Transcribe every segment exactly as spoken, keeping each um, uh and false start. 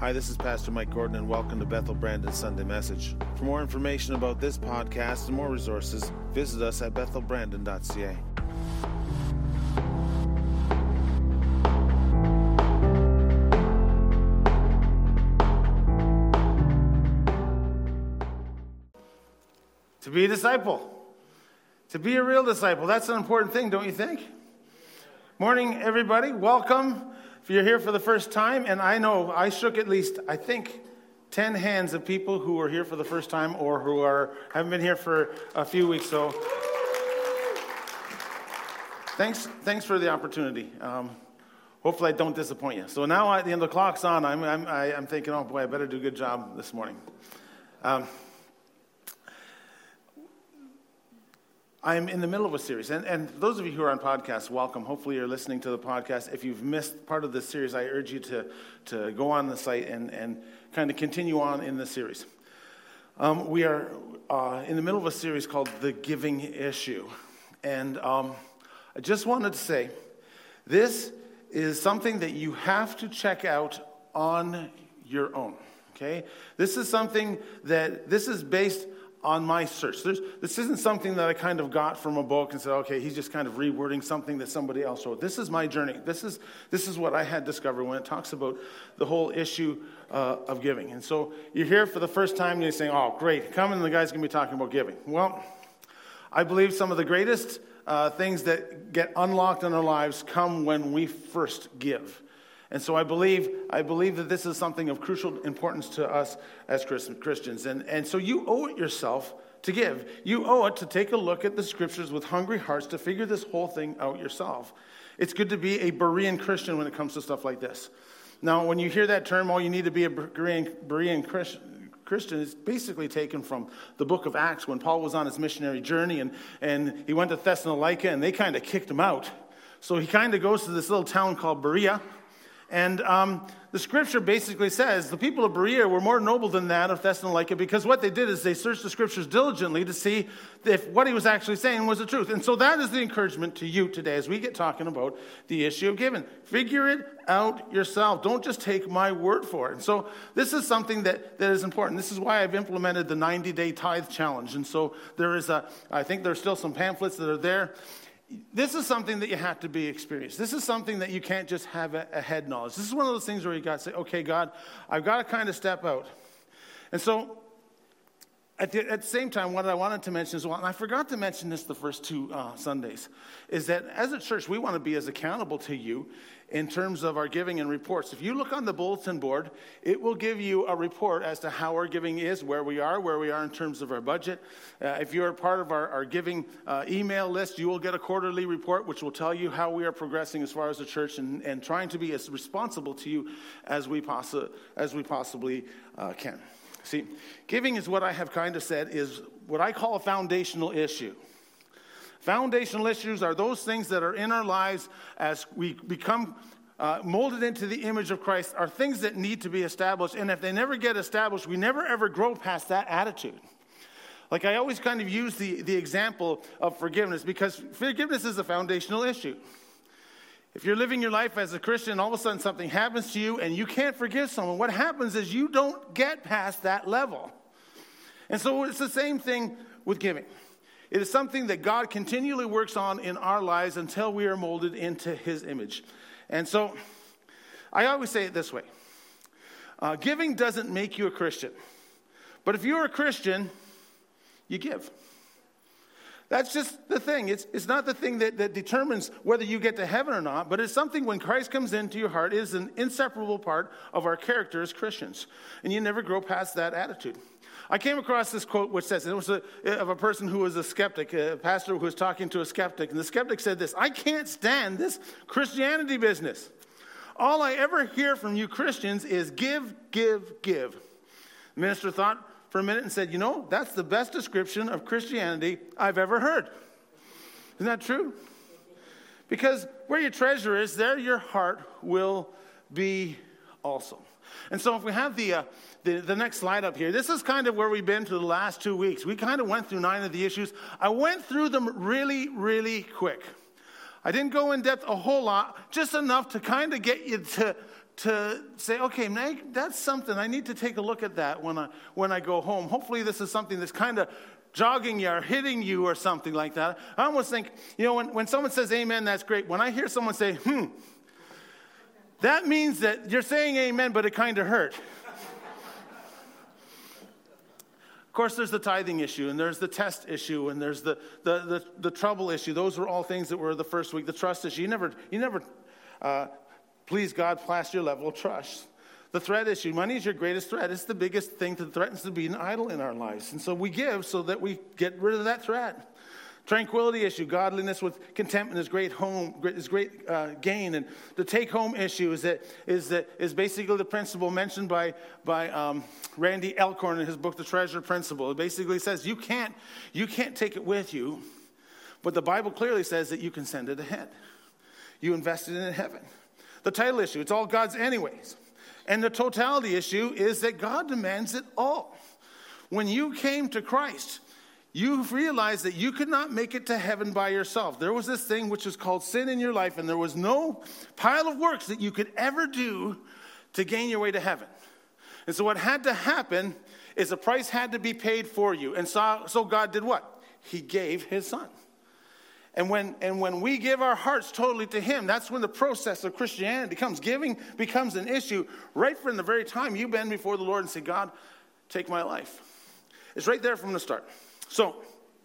Hi, this is Pastor Mike Gordon, and welcome to Bethel Brandon Sunday Message. For more information about this podcast and more resources, visit us at bethel brandon dot c a. To be a disciple, to be a real disciple, that's an important thing, don't you think? Morning, everybody. Welcome. If you're here for the first time, and I know I shook at least, I think, ten hands of people who are here for the first time or who are haven't been here for a few weeks. So thanks thanks for the opportunity. Um, hopefully I don't disappoint you. So now at the end of the clock's on, I'm, I'm, I'm thinking, oh boy, I better do a good job this morning. Um, I'm in the middle of a series, and, and those of you who are on podcasts, welcome. Hopefully you're listening to the podcast. If you've missed part of this series, I urge you to, to go on the site and, and kind of continue on in the series. Um, we are uh, in the middle of a series called The Giving Issue, and um, I just wanted to say, this is something that you have to check out on your own, okay? This is something that, this is based on my search. There's, this isn't something that I kind of got from a book and said, okay, he's just kind of rewording something that somebody else wrote. This is my journey. This is this is what I had discovered when it talks about the whole issue uh, of giving. And so you're here for the first time and you're saying, oh, great, come and the guy's going to be talking about giving. Well, I believe some of the greatest uh, things that get unlocked in our lives come when we first give. And so I believe I believe that this is something of crucial importance to us as Christians. And, and so you owe it yourself to give. You owe it to take a look at the scriptures with hungry hearts to figure this whole thing out yourself. It's good to be a Berean Christian when it comes to stuff like this. Now, when you hear that term, oh, you need to be a Berean, Berean Christian, Christian, it's basically taken from the book of Acts when Paul was on his missionary journey and, and he went to Thessalonica and they kind of kicked him out. So he kind of goes to this little town called Berea. And um, the scripture basically says the people of Berea were more noble than that of Thessalonica because what they did is they searched the scriptures diligently to see if what he was actually saying was the truth. And so that is the encouragement to you today as we get talking about the issue of giving. Figure it out yourself. Don't just take my word for it. And so this is something that, that is important. This is why I've implemented the ninety-day tithe challenge. And so there is a, I think there's still some pamphlets that are there. This is something that you have to be experienced. This is something that you can't just have a, a head knowledge. This is one of those things where you got to say, okay, God, I've got to kind of step out. And so at the, at the same time, what I wanted to mention as well, and I forgot to mention this the first two uh, Sundays, is that as a church, we want to be as accountable to you in terms of our giving and reports. If you look on the bulletin board, it will give you a report as to how our giving is, where we are, where we are in terms of our budget. Uh, if you're part of our, our giving uh, email list, you will get a quarterly report which will tell you how we are progressing as far as the church and, and trying to be as responsible to you as we, possi- as we possibly uh, can. See, giving is what I have kind of said is what I call a foundational issue. Foundational issues are those things that are in our lives as we become uh, molded into the image of Christ, are things that need to be established. And if they never get established, we never ever grow past that attitude. Like I always kind of use the, the example of forgiveness because forgiveness is a foundational issue. If you're living your life as a Christian, all of a sudden something happens to you and you can't forgive someone, what happens is you don't get past that level. And so it's the same thing with giving. It is something that God continually works on in our lives until we are molded into his image. And so I always say it this way. Uh, giving doesn't make you a Christian. But if you're a Christian, you give. That's just the thing. It's, it's not the thing that, that determines whether you get to heaven or not, but it's something when Christ comes into your heart, it is an inseparable part of our character as Christians. And you never grow past that attitude. I came across this quote which says, it was a, of a person who was a skeptic, a pastor who was talking to a skeptic, and the skeptic said this, I can't stand this Christianity business. All I ever hear from you Christians is give, give, give. The minister thought for a minute and said, you know, that's the best description of Christianity I've ever heard. Isn't that true? Because where your treasure is, there your heart will be also. And so if we have the, uh, the the next slide up here, this is kind of where we've been for the last two weeks. We kind of went through nine of the issues. I went through them really, really quick. I didn't go in depth a whole lot, just enough to kind of get you to, to say, okay, Meg, that's something. I need to take a look at that when I when I go home. Hopefully this is something that's kind of jogging you or hitting you or something like that. I almost think, you know, when, when someone says amen, that's great. When I hear someone say, hmm, that means that you're saying amen, but it kind of hurt. Of course, there's the tithing issue, and there's the test issue, and there's the the the, the trouble issue. Those were all things that were the first week. The trust issue. You never, you never uh, please God past your level of trust. The threat issue. Money is your greatest threat. It's the biggest thing that threatens to be an idol in our lives. And so we give so that we get rid of that threat. Tranquility issue. Godliness with contentment is great home is great uh, gain. And the take-home issue is that is that is basically the principle mentioned by by um, Randy Alcorn in his book, The Treasure Principle. It basically says you can't you can't take it with you, but the Bible clearly says that you can send it ahead. You invested in it in heaven. The title issue. It's all God's anyways. And the totality issue is that God demands it all. When you came to Christ, you realized that you could not make it to heaven by yourself. There was this thing which is called sin in your life, and there was no pile of works that you could ever do to gain your way to heaven. And so what had to happen is a price had to be paid for you. And so, so God did what? He gave his son. And when and when we give our hearts totally to him, that's when the process of Christianity comes. Giving becomes an issue right from the very time you bend before the Lord and say, God, take my life. It's right there from the start. So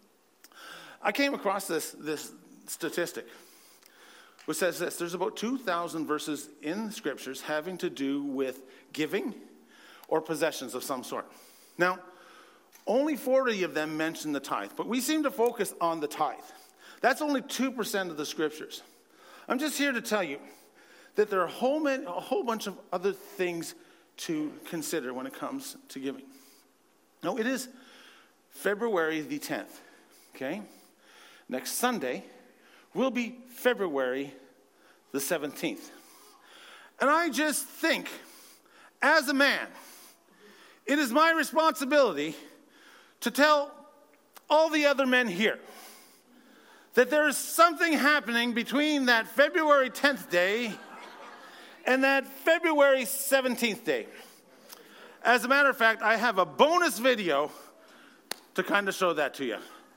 I came across this, this statistic which says this. There's about two thousand verses in the scriptures having to do with giving or possessions of some sort. Now, only forty of them mention the tithe, but we seem to focus on the tithe. That's only two percent of the scriptures. I'm just here to tell you that there are a whole, many, a whole bunch of other things to consider when it comes to giving. Now, it is February the tenth, okay? Next Sunday will be February the seventeenth. And I just think, as a man, it is my responsibility to tell all the other men here that there is something happening between that February tenth day and that February seventeenth day. As a matter of fact, I have a bonus video to kind of show that to you.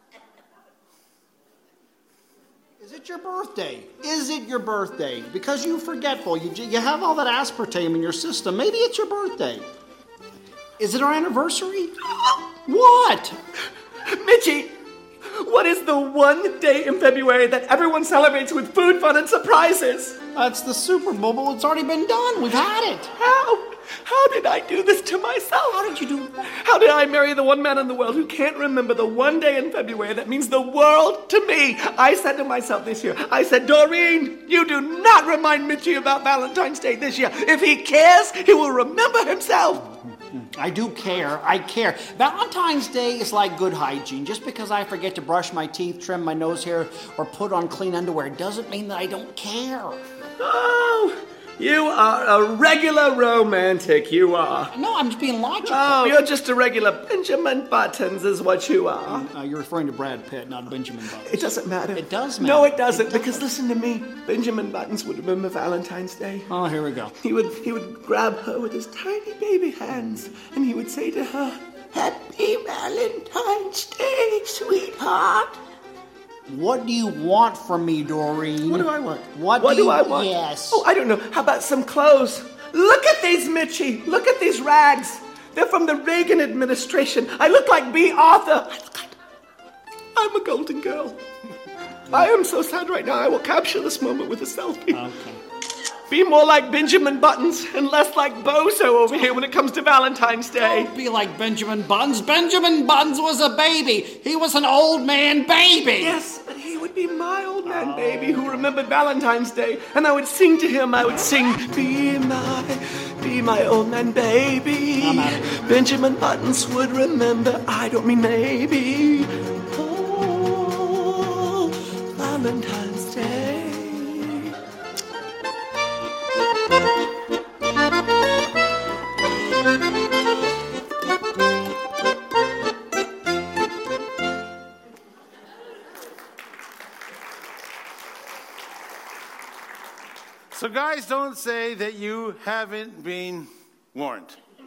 Is it your birthday? Is it your birthday? Because you're forgetful. You, you have all that aspartame in your system. Maybe it's your birthday. Is it our anniversary? What? Mitchie, what is the one day in February that everyone celebrates with food, fun, and surprises? That's the Super Bowl, but it's already been done. We've had it. How? How did I do this to myself? How did you do that? How did I marry the one man in the world who can't remember the one day in February that means the world to me? I said to myself this year, I said, Doreen, you do not remind Mitchie about Valentine's Day this year. If he cares, he will remember himself. I do care. I care. Valentine's Day is like good hygiene. Just because I forget to brush my teeth, trim my nose hair, or put on clean underwear doesn't mean that I don't care. Oh, you are a regular romantic, you are. No, I'm just being logical. Oh, you're just a regular Benjamin Buttons is what you are. Uh, you're referring to Brad Pitt, not Benjamin Buttons. It doesn't matter. It does matter. No, it doesn't, it because does. listen to me. Benjamin Buttons would remember Valentine's Day. Oh, here we go. He would he would grab her with his tiny baby hands, and he would say to her, Happy Valentine's Day, sweetheart. What do you want from me, Doreen? What do I want? What, what do, do you, I want? Yes. Oh, I don't know. How about some clothes? Look at these, Mitchie. Look at these rags. They're from the Reagan administration. I look like B. Arthur. I look like I'm a golden girl. I am so sad right now. I will capture this moment with a selfie. Okay. Be more like Benjamin Buttons and less like Bozo over here when it comes to Valentine's Day. Don't be like Benjamin Buttons. Benjamin Buttons was a baby. He was an old man baby. Yes, but he would be my old man baby who remembered Valentine's Day. And I would sing to him. I would sing, Be my, be my old man baby. I'm out of here. Benjamin Buttons would remember. I don't mean maybe. Oh, Valentine's Day. So guys, don't say that you haven't been warned.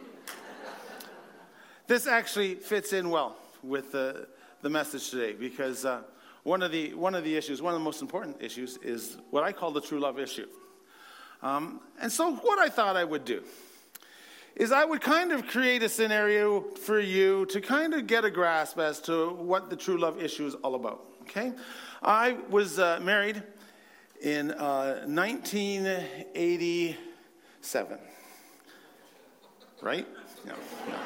This actually fits in well with the, the message today, because uh, one of the one of the issues, one of the most important issues, is what I call the true love issue. Um, and so what I thought I would do is I would kind of create a scenario for you to kind of get a grasp as to what the true love issue is all about, okay? I was uh, married in uh, nineteen eighty-seven, right? No, no.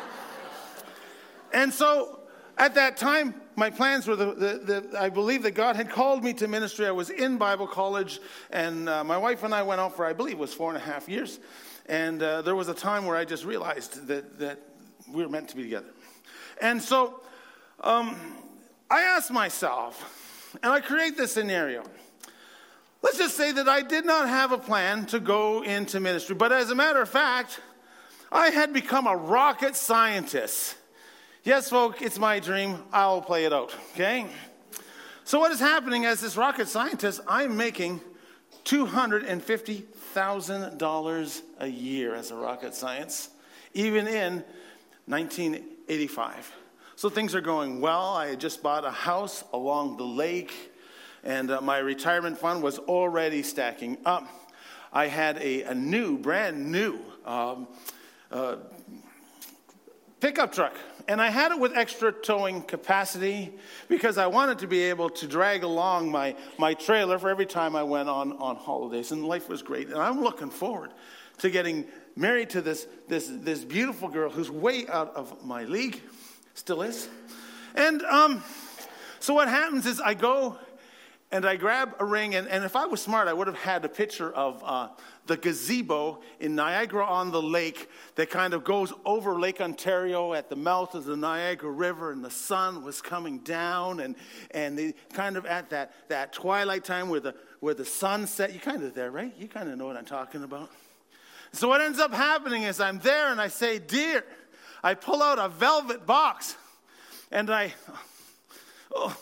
And so at that time, my plans were, the, the, the, I believe that God had called me to ministry. I was in Bible college, and uh, my wife and I went out for, I believe it was four and a half years. And uh, there was a time where I just realized that, that we were meant to be together. And so um, I asked myself, and I create this scenario. Let's just say that I did not have a plan to go into ministry. But as a matter of fact, I had become a rocket scientist. Yes, folks, it's my dream. I'll play it out, okay? So what is happening as this rocket scientist, I'm making two hundred fifty thousand dollars a year as a rocket science, even in nineteen eighty-five. So things are going well. I had just bought a house along the lake, and uh, my retirement fund was already stacking up. I had a, a new, brand new um, uh, pickup truck. And I had it with extra towing capacity because I wanted to be able to drag along my, my trailer for every time I went on, on holidays. And life was great. And I'm looking forward to getting married to this, this, this beautiful girl who's way out of my league, still is. And um, so what happens is I go and I grab a ring. And, and if I was smart, I would have had a picture of uh, the gazebo in Niagara-on-the-Lake that kind of goes over Lake Ontario at the mouth of the Niagara River, and the sun was coming down, and and they kind of at that, that twilight time where the where the sun set. You kind of there, right? You kind of know what I'm talking about. So what ends up happening is I'm there, and I say, "Dear," I pull out a velvet box, and I, oh,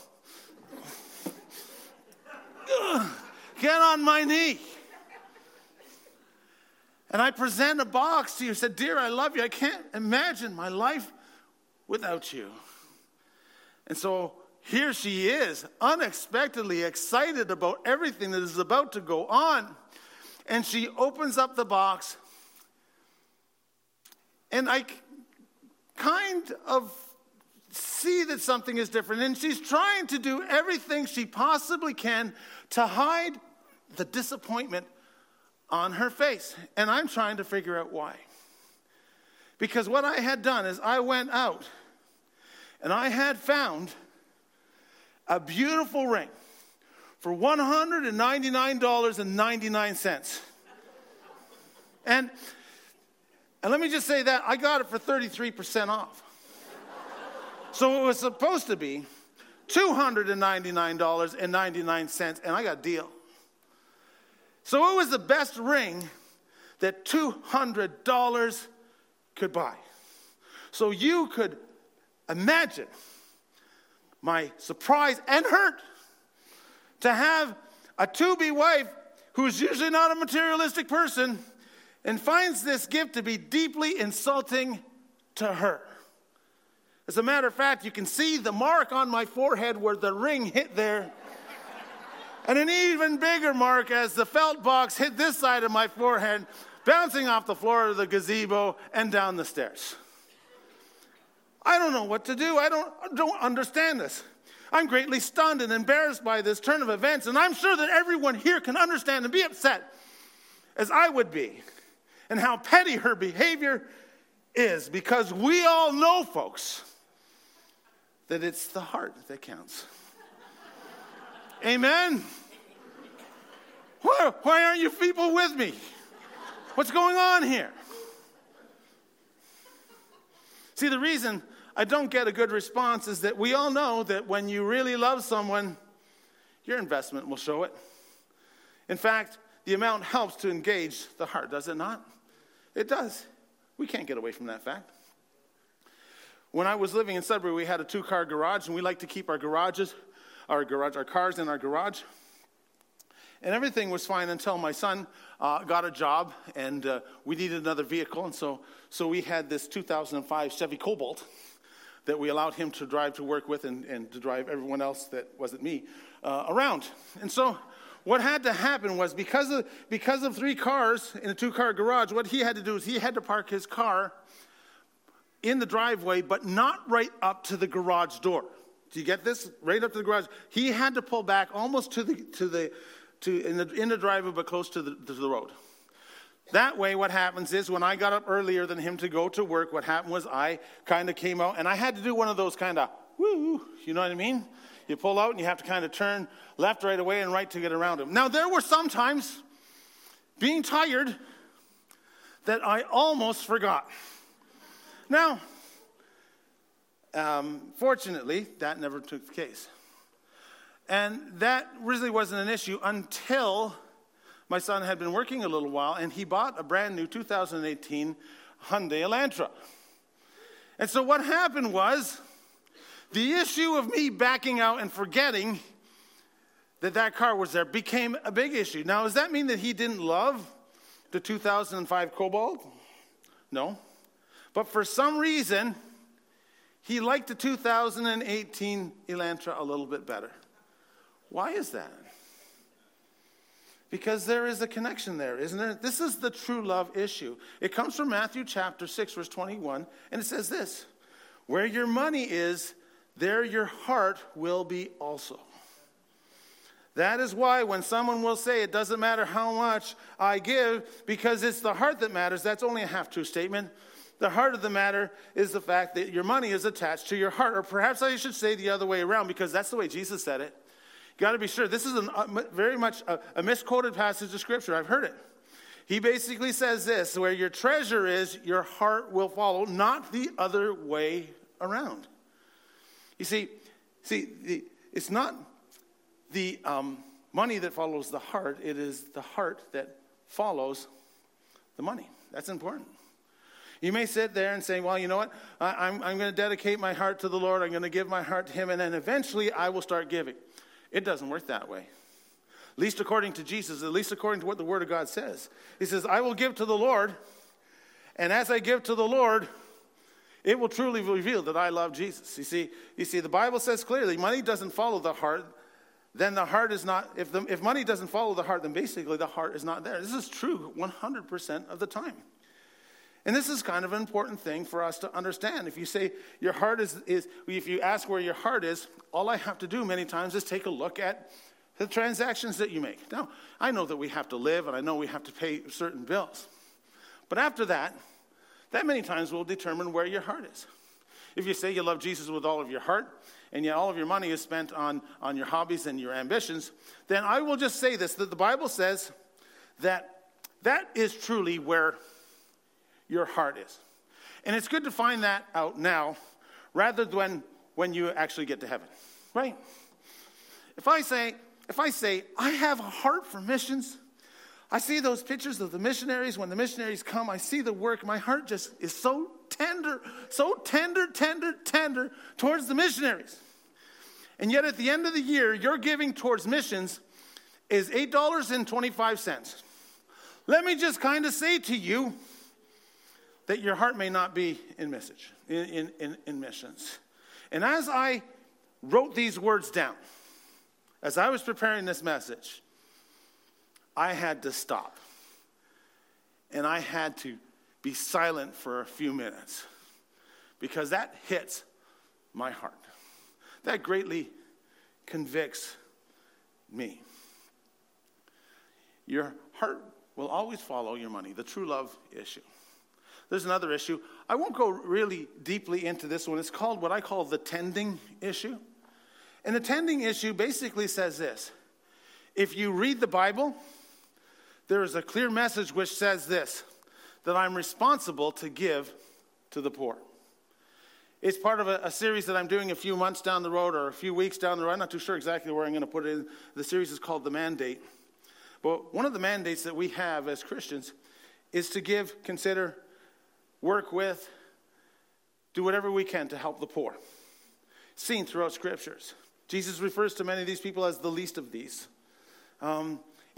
oh, get on my knee. And I present a box to you. I said, "Dear, I love you. I can't imagine my life without you." And so here she is, unexpectedly excited about everything that is about to go on. And she opens up the box. And I kind of see that something is different. And she's trying to do everything she possibly can to hide the disappointment on her face. And I'm trying to figure out why. Because what I had done is I went out and I had found a beautiful ring for one hundred ninety-nine dollars and ninety-nine cents. And, and let me just say that I got it for thirty-three percent off. So it was supposed to be two hundred ninety-nine dollars and ninety-nine cents, and I got a deal. So it was the best ring that two hundred dollars could buy. So you could imagine my surprise and hurt to have a to-be wife who's usually not a materialistic person and finds this gift to be deeply insulting to her. As a matter of fact, you can see the mark on my forehead where the ring hit there. And an even bigger mark as the felt box hit this side of my forehead, bouncing off the floor of the gazebo and down the stairs. I don't know what to do. I don't, I don't understand this. I'm greatly stunned and embarrassed by this turn of events, and I'm sure that everyone here can understand and be upset, as I would be, and how petty her behavior is, because we all know, folks, that it's the heart that counts. Amen? Why, why aren't you people with me? What's going on here? See, the reason I don't get a good response is that we all know that when you really love someone, your investment will show it. In fact, the amount helps to engage the heart, does it not? It does. We can't get away from that fact. When I was living in Sudbury, we had a two-car garage, and we like to keep our garages, our garage, our cars in our garage. And everything was fine until my son uh, got a job, and uh, we needed another vehicle. And so, so we had this two thousand five Chevy Cobalt that we allowed him to drive to work with and, and to drive everyone else that wasn't me uh, around. And so what had to happen was because of, because of three cars in a two-car garage, what he had to do is he had to park his car in the driveway, but not right up to the garage door. Do you get this? Right up to the garage. He had to pull back almost to the to the to in the in the driveway, but close to the to the road. That way, what happens is when I got up earlier than him to go to work, what happened was I kind of came out, and I had to do one of those kind of woo, you know what I mean? You pull out and you have to kind of turn left right away and right to get around him. Now, there were some times, being tired, that I almost forgot. Now, um, fortunately, that never took place. And that really wasn't an issue until my son had been working a little while, and he bought a brand new two thousand eighteen Hyundai Elantra. And so what happened was, the issue of me backing out and forgetting that that car was there became a big issue. Now, does that mean that he didn't love the two thousand five Cobalt? No. But for some reason, he liked the two thousand eighteen Elantra a little bit better. Why is that? Because there is a connection there, isn't there? This is the true love issue. It comes from Matthew chapter six, verse twenty-one, and it says this: where your money is, there your heart will be also. That is why when someone will say, it doesn't matter how much I give, because it's the heart that matters, that's only a half-true statement. The heart of the matter is the fact that your money is attached to your heart. Or perhaps I should say the other way around, because that's the way Jesus said it. You got to be sure. This is an, uh, very much a, a misquoted passage of Scripture. I've heard it. He basically says this: where your treasure is, your heart will follow, not the other way around. You see, see, the, it's not the um, money that follows the heart. It is the heart that follows the money. That's important. You may sit there and say, well, you know what? I, I'm, I'm going to dedicate my heart to the Lord. I'm going to give my heart to him, and then eventually I will start giving. It doesn't work that way. At least according to Jesus, at least according to what the Word of God says. He says, I will give to the Lord, and as I give to the Lord, it will truly reveal that I love Jesus. You see, you see, the Bible says clearly, money doesn't follow the heart, then the heart is not, if, the, if money doesn't follow the heart, then basically the heart is not there. This is true one hundred percent of the time. And this is kind of an important thing for us to understand. If you say your heart is, is, if you ask where your heart is, all I have to do many times is take a look at the transactions that you make. Now, I know that we have to live, and I know we have to pay certain bills. But after that, that many times will determine where your heart is. If you say you love Jesus with all of your heart, and yet all of your money is spent on, on your hobbies and your ambitions, then I will just say this, that the Bible says that that is truly where your heart is. And it's good to find that out now, rather than when you actually get to heaven, right? If I say, if I say, I have a heart for missions, I see those pictures of the missionaries. When the missionaries come, I see the work. My heart just is so tender, so tender, tender, tender towards the missionaries. And yet at the end of the year, your giving towards missions is eight dollars and twenty-five cents. Let me just kind of say to you that your heart may not be in message, in, in, in, in missions. And as I wrote these words down, as I was preparing this message, I had to stop. And I had to be silent for a few minutes, because that hits my heart. That greatly convicts me. Your heart will always follow your money, the true love issue. There's another issue. I won't go really deeply into this one. It's called what I call the tending issue. And the tending issue basically says this: if you read the Bible, there is a clear message which says this, that I'm responsible to give to the poor. It's part of a, a series that I'm doing a few months down the road, or a few weeks down the road. I'm not too sure exactly where I'm going to put it in. The series is called The Mandate. But one of the mandates that we have as Christians is to give, consider, work with, do whatever we can to help the poor. Seen throughout Scriptures. Jesus refers to many of these people as the least of these. Um,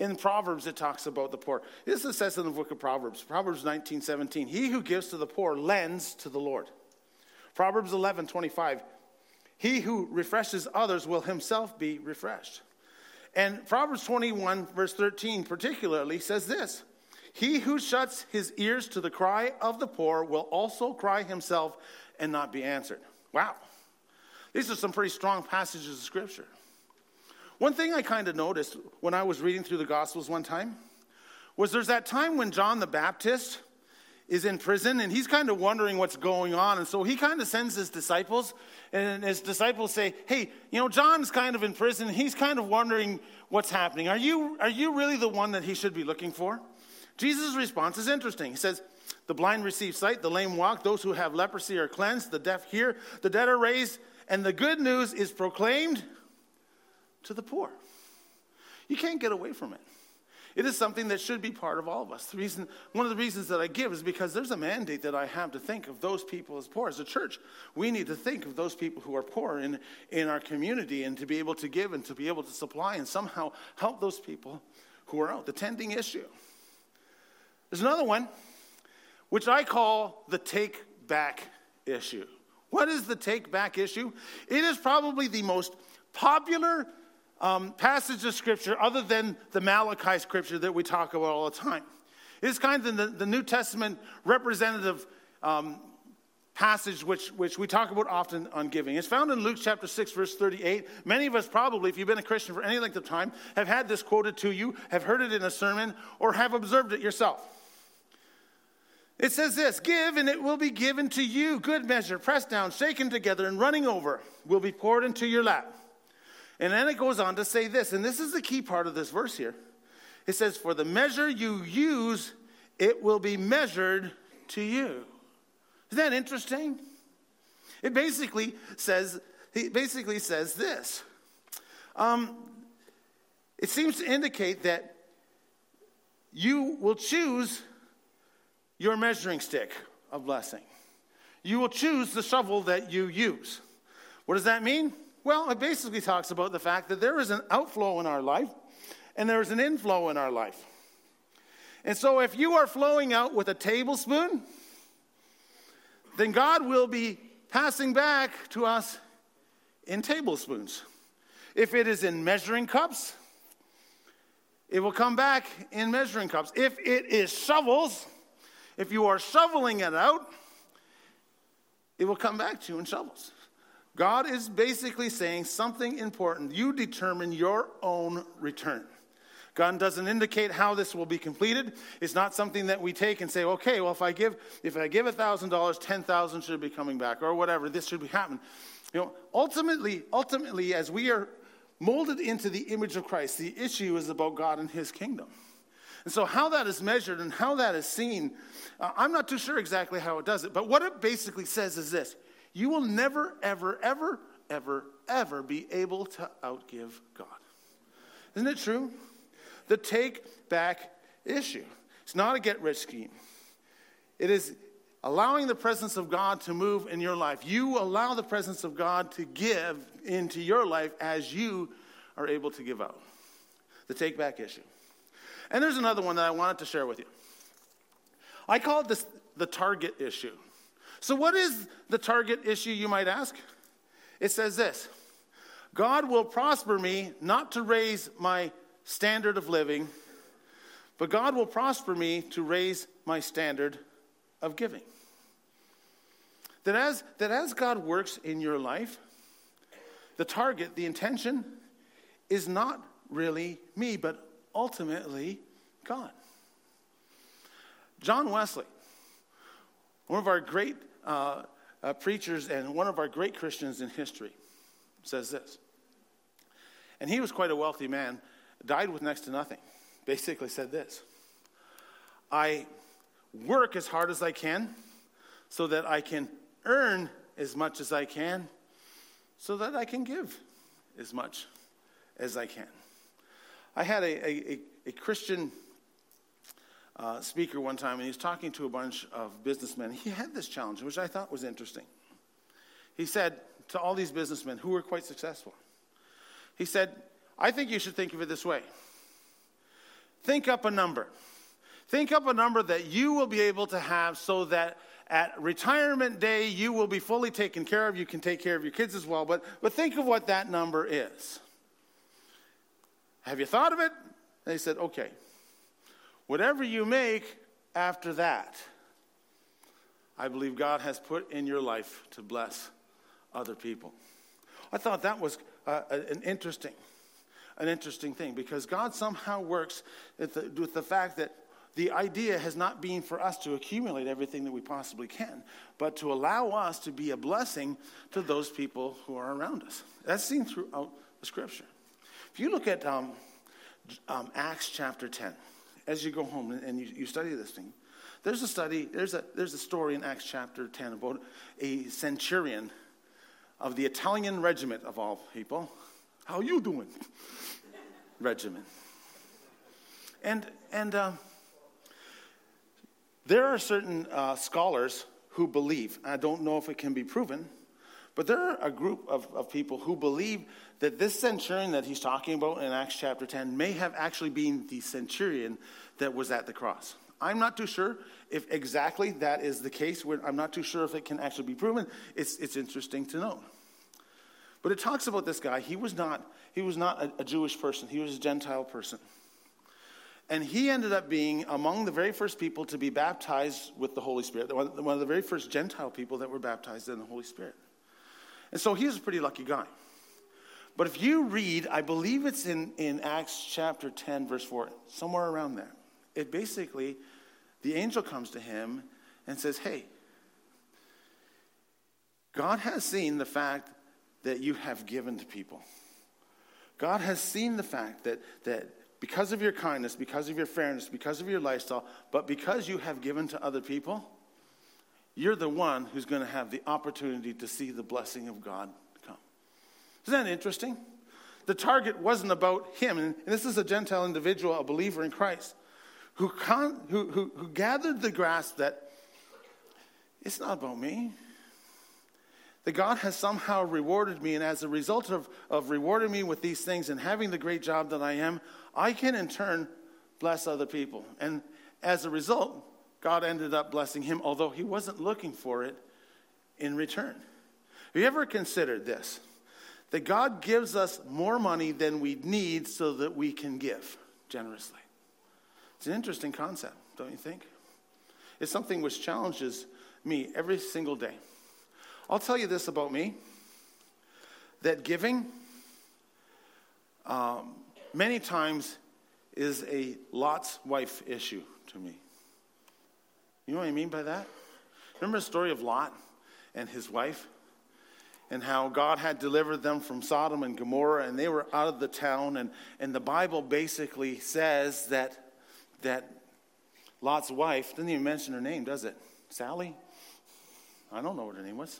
In Proverbs, it talks about the poor. This is says in the book of Proverbs, Proverbs nineteen seventeen. He who gives to the poor lends to the Lord. Proverbs eleven twenty-five. He who refreshes others will himself be refreshed. And Proverbs twenty-one, verse thirteen, particularly says this. He who shuts his ears to the cry of the poor will also cry himself and not be answered. Wow. These are some pretty strong passages of Scripture. One thing I kind of noticed when I was reading through the Gospels one time was there's that time when John the Baptist is in prison and he's kind of wondering what's going on. And so he kind of sends his disciples, and his disciples say, hey, you know, John's kind of in prison. He's kind of wondering what's happening. Are you, are you really the one that he should be looking for? Jesus' response is interesting. He says, the blind receive sight, the lame walk, those who have leprosy are cleansed, the deaf hear, the dead are raised, and the good news is proclaimed to the poor. You can't get away from it. It is something that should be part of all of us. The reason, one of the reasons that I give is because there's a mandate that I have to think of those people as poor. As a church, we need to think of those people who are poor in, in our community and to be able to give and to be able to supply and somehow help those people who are out. The tending issue. There's another one, which I call the take back issue. What is the take back issue? It is probably the most popular Um, passage of Scripture other than the Malachi Scripture that we talk about all the time. It's kind of the, the New Testament representative um, passage which, which we talk about often on giving. It's found in Luke chapter six, verse thirty-eight. Many of us probably, if you've been a Christian for any length of time, have had this quoted to you, have heard it in a sermon, or have observed it yourself. It says this, give and it will be given to you. Good measure, pressed down, shaken together, and running over will be poured into your lap. And then it goes on to say this, and this is the key part of this verse here. It says, for the measure you use, it will be measured to you. Isn't that interesting? It basically says, it basically says this. Um, it seems to indicate that you will choose your measuring stick of blessing. You will choose the shovel that you use. What does that mean? Well, it basically talks about the fact that there is an outflow in our life and there is an inflow in our life. And so if you are flowing out with a tablespoon, then God will be passing back to us in tablespoons. If it is in measuring cups, it will come back in measuring cups. If it is shovels, if you are shoveling it out, it will come back to you in shovels. God is basically saying something important. You determine your own return. God doesn't indicate how this will be completed. It's not something that we take and say, okay, well, if I give if I give one thousand dollars, ten thousand dollars should be coming back, or whatever, this should be happening. You know, ultimately, ultimately, as we are molded into the image of Christ, the issue is about God and his kingdom. And so how that is measured and how that is seen, uh, I'm not too sure exactly how it does it, but what it basically says is this. You will never, ever, ever, ever, ever be able to outgive God. Isn't it true? The take back issue. It's not a get rich scheme. It is allowing the presence of God to move in your life. You allow the presence of God to give into your life as you are able to give out. The take back issue. And there's another one that I wanted to share with you. I call it this, the target issue. So what is the target issue, you might ask? It says this, God will prosper me not to raise my standard of living, but God will prosper me to raise my standard of giving. That as, that as God works in your life, the target, the intention, is not really me, but ultimately God. John Wesley, one of our great uh, uh, preachers and one of our great Christians in history, says this. And he was quite a wealthy man, died with next to nothing. Basically said this. I work as hard as I can so that I can earn as much as I can so that I can give as much as I can. I had a, a, a Christian uh, speaker one time, and he was talking to a bunch of businessmen. He had this challenge, which I thought was interesting. He said to all these businessmen who were quite successful, he said, I think you should think of it this way. think up a number. Think up a number that you will be able to have so that at retirement day you will be fully taken care of. You can take care of your kids as well. But, but think of what that number is. Have you thought of it? They said, okay. Whatever you make after that, I believe God has put in your life to bless other people. I thought that was uh, an interesting, an interesting thing, because God somehow works with the, with the fact that the idea has not been for us to accumulate everything that we possibly can, but to allow us to be a blessing to those people who are around us. That's seen throughout the Scripture. If you look at um, um, Acts chapter ten, as you go home and you, you study this thing, there's a study, there's a there's a story in Acts chapter ten about a centurion of the Italian regiment of all people. How you doing? Regiment. And and uh, there are certain uh, scholars who believe, I don't know if it can be proven, but there are a group of, of people who believe that this centurion that he's talking about in Acts chapter ten may have actually been the centurion that was at the cross. I'm not too sure if exactly that is the case. I'm not too sure if it can actually be proven. It's it's interesting to know. But it talks about this guy. He was not he was not a, a Jewish person. He was a Gentile person. And he ended up being among the very first people to be baptized with the Holy Spirit. One of the very first Gentile people that were baptized in the Holy Spirit. And so he was a pretty lucky guy. But if you read, I believe it's in, in Acts chapter ten, verse four, somewhere around there. It basically, the angel comes to him and says, hey, God has seen the fact that you have given to people. God has seen the fact that, that because of your kindness, because of your fairness, because of your lifestyle, but because you have given to other people, you're the one who's going to have the opportunity to see the blessing of God come. Isn't that interesting? The target wasn't about him. And this is a Gentile individual, a believer in Christ, who, con, who, who, who gathered the grasp that it's not about me. That God has somehow rewarded me, and as a result of, of rewarding me with these things and having the great job that I am, I can in turn bless other people. And as a result, God ended up blessing him, although he wasn't looking for it in return. Have you ever considered this? That God gives us more money than we need so that we can give generously. It's an interesting concept, don't you think? It's something which challenges me every single day. I'll tell you this about me, that giving um, many times is a Lot's wife issue to me. You know what I mean by that? Remember the story of Lot and his wife? And how God had delivered them from Sodom and Gomorrah, and they were out of the town. And, and the Bible basically says that, that Lot's wife, doesn't even mention her name, does it? Sally? I don't know what her name was.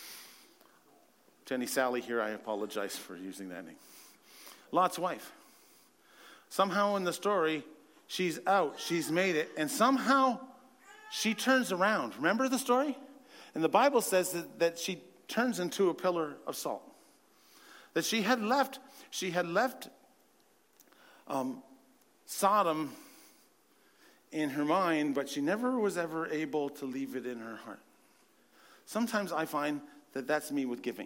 To any Sally here, I apologize for using that name. Lot's wife. Somehow in the story, she's out. She's made it. And somehow she turns around. Remember the story? And the Bible says that, that she turns into a pillar of salt. That she had left, she had left um, Sodom in her mind, but she never was ever able to leave it in her heart. Sometimes I find that that's me with giving.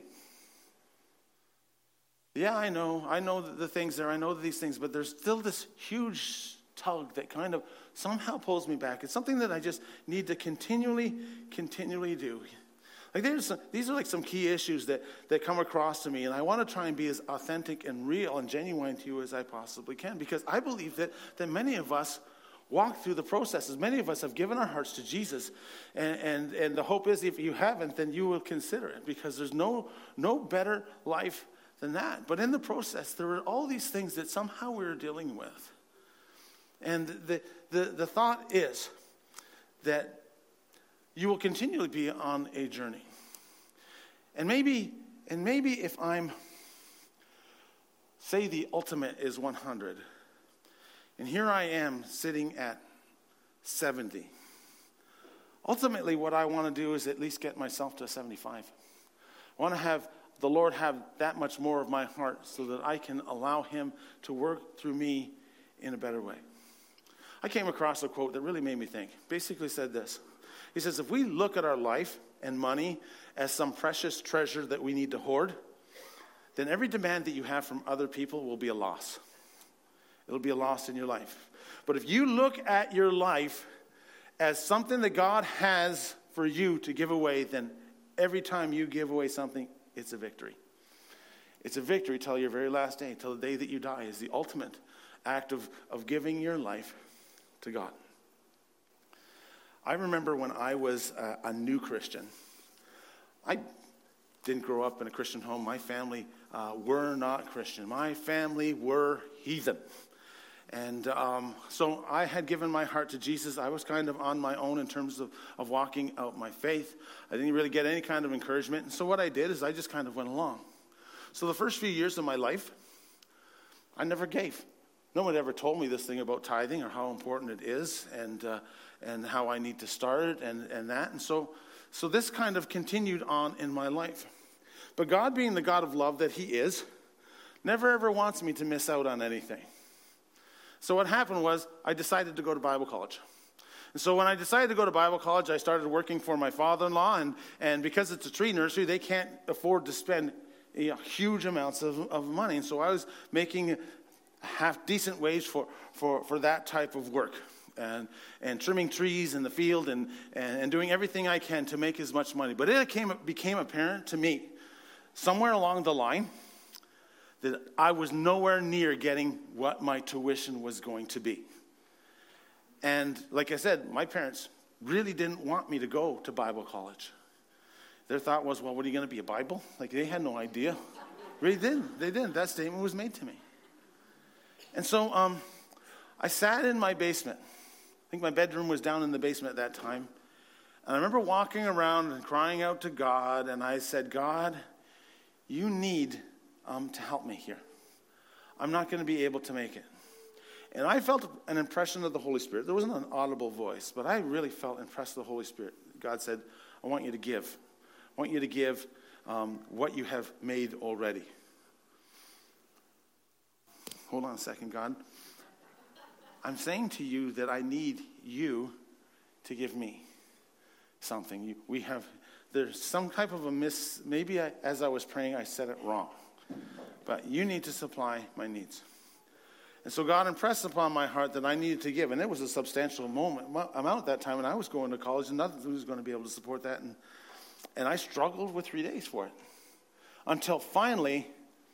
Yeah, I know. I know the things there. I know these things. But there's still this huge tug that kind of somehow pulls me back. It's something that I just need to continually, continually do. Like there's some, these are like some key issues that, that come across to me. And I want to try and be as authentic and real and genuine to you as I possibly can. Because I believe that, that many of us walk through the processes. Many of us have given our hearts to Jesus. And, and, and the hope is if you haven't, then you will consider it. Because there's no, no better life than that. But in the process, there are all these things that somehow we're dealing with. And the, the, the thought is that you will continually be on a journey. And maybe, and maybe if I'm, say the ultimate is one hundred, and here I am sitting at seventy. Ultimately, what I want to do is at least get myself to seventy-five. I want to have the Lord have that much more of my heart so that I can allow him to work through me in a better way. I came across a quote that really made me think. Basically said this. He says, if we look at our life and money as some precious treasure that we need to hoard, then every demand that you have from other people will be a loss. It'll be a loss in your life. But if you look at your life as something that God has for you to give away, then every time you give away something, it's a victory. It's a victory till your very last day, till the day that you die, is the ultimate act of, of giving your life to God. I remember when I was a, a new Christian. I didn't grow up in a Christian home. My family uh, were not Christian. My family were heathen. And um, so I had given my heart to Jesus. I was kind of on my own in terms of, of walking out my faith. I didn't really get any kind of encouragement. And so what I did is I just kind of went along. So the first few years of my life, I never gave. No one ever told me this thing about tithing or how important it is and uh, and how I need to start it and, and that. And so, so this kind of continued on in my life. But God, being the God of love that he is, never ever wants me to miss out on anything. So what happened was I decided to go to Bible college. And so when I decided to go to Bible college, I started working for my father-in-law. And, and because it's a tree nursery, they can't afford to spend you know, huge amounts of, of money. And so I was making a half decent wage for, for, for that type of work. And, and trimming trees in the field and, and, and doing everything I can to make as much money. But it became, became apparent to me somewhere along the line that I was nowhere near getting what my tuition was going to be. And like I said, my parents really didn't want me to go to Bible college. Their thought was, well, what are you going to be, a Bible? Like, they had no idea. Really didn't. They didn't. That statement was made to me. And so um, I sat in my basement. I think my bedroom was down in the basement at that time. And I remember walking around and crying out to God, and I said, God, you need um, to help me here. I'm not going to be able to make it. And I felt an impression of the Holy Spirit. There wasn't an audible voice, but I really felt impressed with the Holy Spirit. God said, I want you to give. I want you to give um, what you have made already. Hold on a second, God. I'm saying to you that I need you to give me something. You, we have, there's some type of a miss, maybe I, as I was praying, I said it wrong. But you need to supply my needs. And so God impressed upon my heart that I needed to give. And it was a substantial moment, amount at that time. And I was going to college and nothing was going to be able to support that. And, and I struggled with three days for it. Until finally,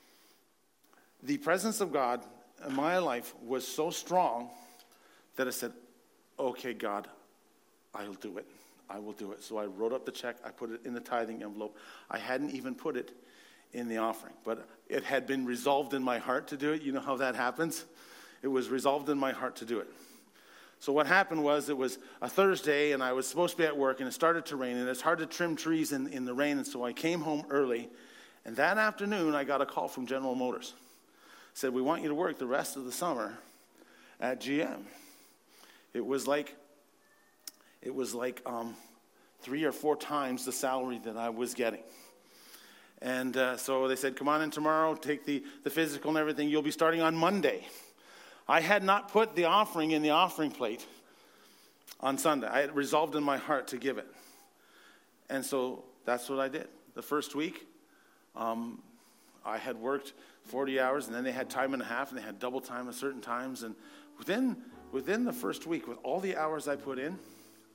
the presence of God in my life was so strong that I said, okay, God, I'll do it. I will do it. So I wrote up the check. I put it in the tithing envelope. I hadn't even put it in the offering, but it had been resolved in my heart to do it. You know how that happens? It was resolved in my heart to do it. So what happened was it was a Thursday, and I was supposed to be at work, and it started to rain, and it's hard to trim trees in, in the rain, and so I came home early, and that afternoon I got a call from General Motors. Said, we want you to work the rest of the summer at G M. It was like, it was like um, three or four times the salary that I was getting. And uh, so they said, come on in tomorrow, take the, the physical and everything. You'll be starting on Monday. I had not put the offering in the offering plate on Sunday. I had resolved in my heart to give it. And so that's what I did. The first week, um, I had worked forty hours, and then they had time and a half, and they had double time at certain times. And within within the first week, with all the hours I put in,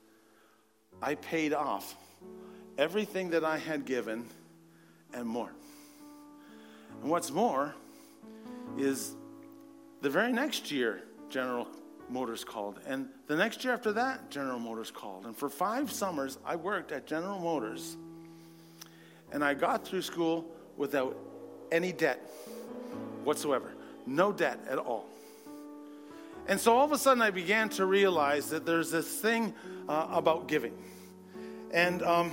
I paid off everything that I had given and more. And what's more is the very next year, General Motors called. And the next year after that, General Motors called. And for five summers, I worked at General Motors. And I got through school without any debt whatsoever. No debt at all. And so all of a sudden, I began to realize that there's this thing uh, about giving. And um,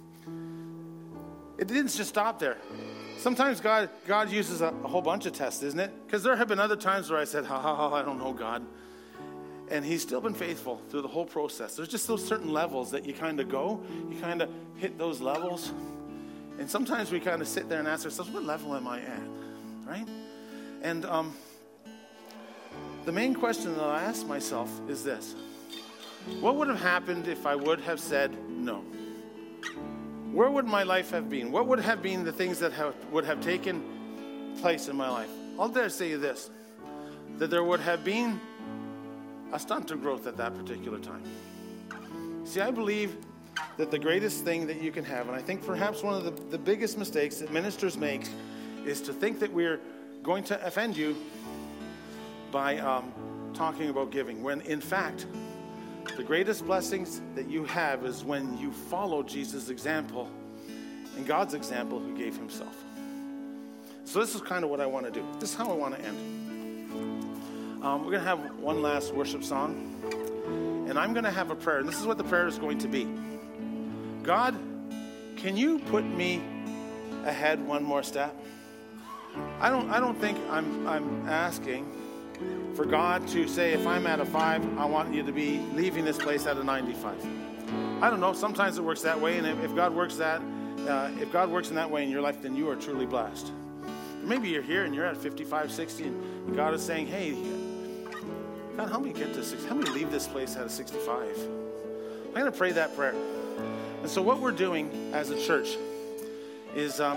it didn't just stop there. Sometimes God God uses a, a whole bunch of tests, isn't it? Because there have been other times where I said, ha, ha, ha, I don't know, God. And he's still been faithful through the whole process. There's just those certain levels that you kind of go, you kind of hit those levels. And sometimes we kind of sit there and ask ourselves, what level am I at? Right? And um, the main question that I ask myself is this: what would have happened if I would have said no? Where would my life have been? What would have been the things that have, would have taken place in my life? I'll dare say you this, that there would have been a stunt of growth at that particular time. See, I believe that the greatest thing that you can have, and I think perhaps one of the, the biggest mistakes that ministers make, is to think that we're going to offend you by um, talking about giving, when in fact, the greatest blessings that you have is when you follow Jesus' example and God's example who gave himself. So this is kind of what I want to do. This is how I want to end. Um, we're going to have one last worship song, and I'm going to have a prayer. And this is what the prayer is going to be. God, can you put me ahead one more step? I don't I don't think I'm I'm asking for God to say, if I'm at a five, I want you to be leaving this place at a ninety-five. I don't know. Sometimes it works that way, and if, if God works that, uh, if God works in that way in your life, then you are truly blessed. Maybe you're here and you're at fifty-five, sixty, and God is saying, hey, God, help me get to sixty. Help me leave this place at a sixty-five. I'm going to pray that prayer. And so what we're doing as a church is um,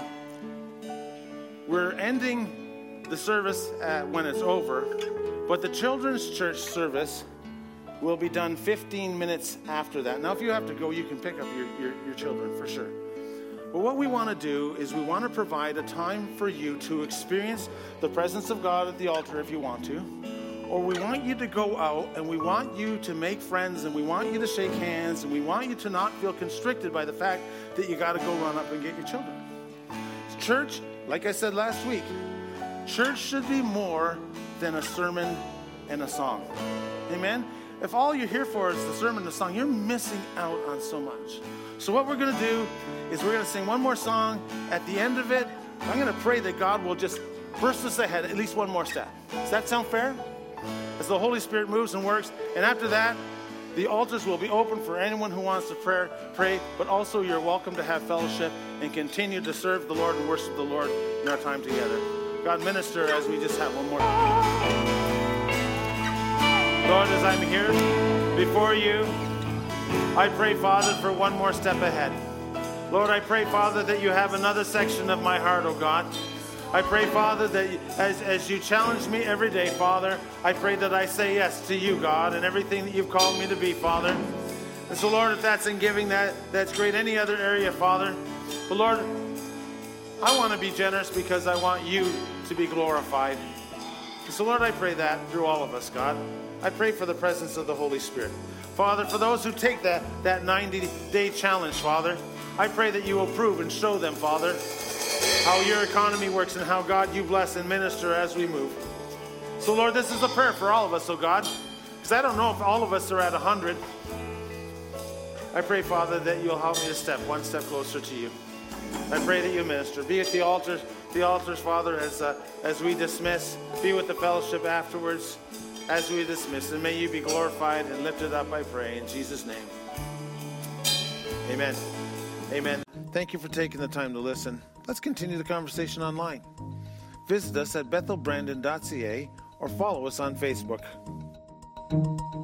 we're ending the service at, when it's over, but the children's church service will be done fifteen minutes after that. Now, if you have to go, you can pick up your, your, your children for sure. But what we want to do is we want to provide a time for you to experience the presence of God at the altar if you want to. Or we want you to go out and we want you to make friends and we want you to shake hands and we want you to not feel constricted by the fact that you got to go run up and get your children. Church, like I said last week, church should be more than a sermon and a song. Amen? If all you're here for is the sermon and the song, you're missing out on so much. So what we're going to do is we're going to sing one more song. At the end of it, I'm going to pray that God will just burst us ahead at least one more step. Does that sound fair? As the Holy Spirit moves and works. And after that, the altars will be open for anyone who wants to pray, pray, but also you're welcome to have fellowship and continue to serve the Lord and worship the Lord in our time together. God, minister as we just have one more. Lord, as I'm here before you, I pray, Father, for one more step ahead. Lord, I pray, Father, that you have another section of my heart, oh God. I pray, Father, that as, as you challenge me every day, Father, I pray that I say yes to you, God, and everything that you've called me to be, Father. And so, Lord, if that's in giving, that, that's great. Any other area, Father. But, Lord, I want to be generous because I want you to be glorified. And so, Lord, I pray that through all of us, God. I pray for the presence of the Holy Spirit. Father, for those who take that, that ninety-day challenge, Father, I pray that you will prove and show them, Father, how your economy works and how, God, you bless and minister as we move. So, Lord, this is a prayer for all of us, oh God, because I don't know if all of us are at one hundred. I pray, Father, that you'll help me to step one step closer to you. I pray that you minister. Be at the altars, the altars, Father, as, uh, as we dismiss. Be with the fellowship afterwards as we dismiss. And may you be glorified and lifted up, I pray, in Jesus' name. Amen. Amen. Thank you for taking the time to listen. Let's continue the conversation online. Visit us at bethel brandon dot c a or follow us on Facebook.